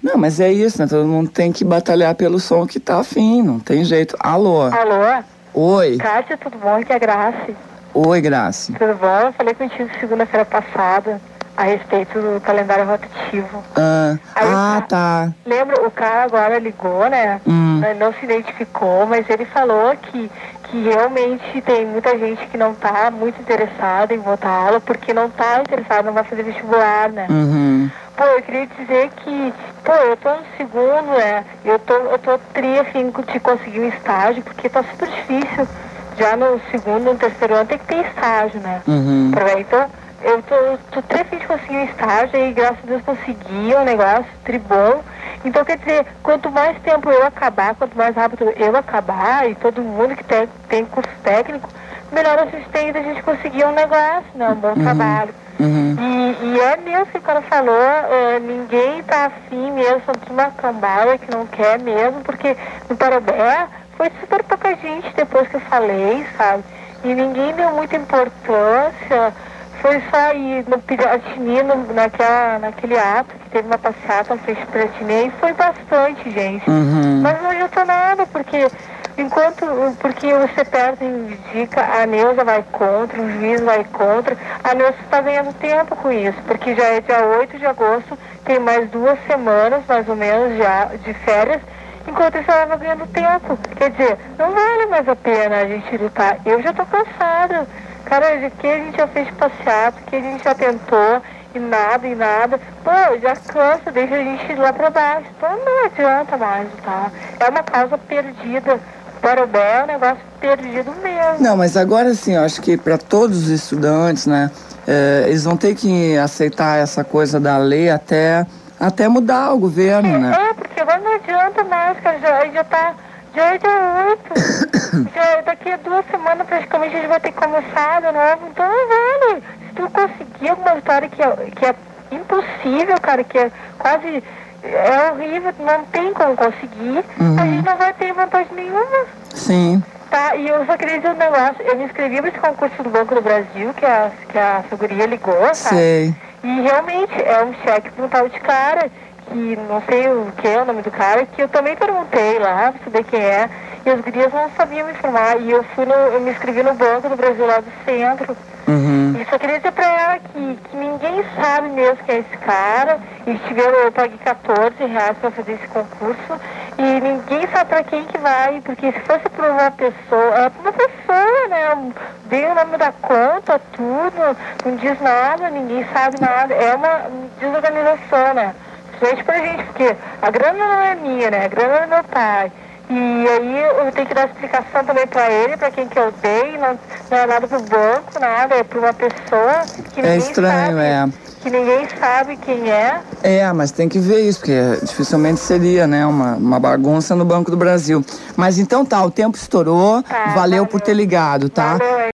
Não, mas é isso, né? Todo mundo tem que batalhar pelo som que tá afim, não tem jeito. Alô? Alô? Oi. Kátia, tudo bom? Aqui é a Grace. Oi, Grace. Tudo bom? Eu falei contigo segunda-feira passada a respeito do calendário rotativo. Tá. Lembra, o cara agora ligou, né? Não se identificou, mas ele falou que realmente tem muita gente que não tá muito interessada em votá-lo, porque não tá interessada, não vai fazer vestibular, né? Pô, eu queria dizer que, eu tô no segundo, né? Eu tô assim, de conseguir um estágio, porque tá super difícil. Já no segundo, no terceiro ano tem que ter estágio, né? Então, eu tô triste de conseguir um estágio e graças a Deus consegui um negócio tribom. Então, quer dizer, quanto mais tempo eu acabar, quanto mais rápido eu acabar, e todo mundo que tem curso técnico, melhor assistência a gente conseguir um negócio, né? Um bom trabalho. E é mesmo que o cara falou, ninguém tá afim mesmo, só de uma cambada que não quer mesmo, porque no Parobé foi super pouca gente depois que eu falei, sabe? E ninguém deu muita importância. Foi só ir no Piratini, naquele ato, que teve uma passeata na frente do Piratini, e foi bastante gente. Mas não adiantou nada, porque o CEPER indica, a Neuza vai contra, o juiz vai contra, a Neuza está ganhando tempo com isso, porque já é dia 8 de agosto, tem mais 2 semanas, mais ou menos, já de férias, enquanto isso ela vai ganhando tempo. Quer dizer, não vale mais a pena a gente lutar. Eu já tô cansada. Cara, de que a gente já fez passeata, que a gente já tentou, e nada. Pô, já cansa, deixa a gente ir lá pra baixo. Então não adianta mais, tá? É uma causa perdida. Parobé é um negócio perdido mesmo. Não, mas agora sim, eu acho que para todos os estudantes, né, eles vão ter que aceitar essa coisa da lei até mudar o governo, né? Porque agora não adianta mais, cara, já é dia 8. Daqui a 2 semanas praticamente a gente vai ter que começar de novo. Então não vale. Se tu conseguir alguma vitória que é impossível, cara, que é quase... É horrível, não tem como conseguir, a gente não vai ter vantagem nenhuma. Sim. Tá, e eu só queria dizer um negócio. Eu me inscrevi para esse concurso do Banco do Brasil, que a figurinha ligou, tá? Sei. E realmente é um cheque para um tal de cara, que não sei o que é o nome do cara, que eu também perguntei lá pra saber quem é, e as gurias não sabiam me informar, e eu me inscrevi no Banco do Brasil lá do centro. E só queria dizer pra ela que ninguém sabe mesmo quem é esse cara, e eu paguei R$14 pra fazer esse concurso, e ninguém sabe pra quem que vai, porque se fosse pra uma pessoa, né, vem o nome da conta, tudo, não diz nada, ninguém sabe nada, é uma desorganização, né? Principalmente pra gente, porque a grana não é minha, né? A grana é do meu pai. E aí eu tenho que dar explicação também pra ele, pra quem que eu dei, não é nada pro banco, nada, é pra uma pessoa que ninguém estranho, que ninguém sabe quem é. Mas tem que ver isso, porque dificilmente seria, né, uma bagunça no Banco do Brasil. Mas então tá, o tempo estourou, valeu por ter ligado, tá? Valeu.